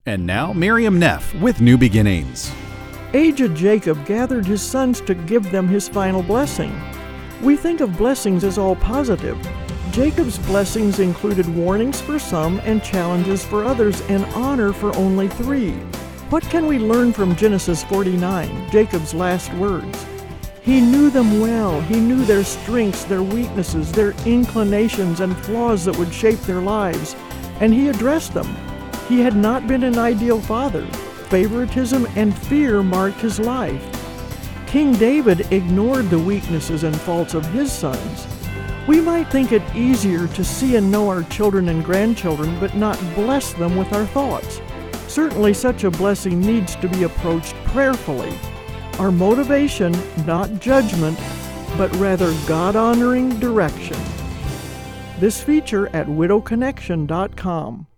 And now, Miriam Neff with New Beginnings. Aged Jacob gathered his sons to give them his final blessing. We think of blessings as all positive. Jacob's blessings included warnings for some and challenges for others, and honor for only 3. What can we learn from Genesis 49, Jacob's last words? He knew them well. He knew their strengths, their weaknesses, their inclinations and flaws that would shape their lives, and he addressed them. He had not been an ideal father. Favoritism and fear marked his life. King David ignored the weaknesses and faults of his sons. We might think it easier to see and know our children and grandchildren, but not bless them with our thoughts. Certainly such a blessing needs to be approached prayerfully. Our motivation, not judgment, but rather God-honoring direction. This feature at widowconnection.com.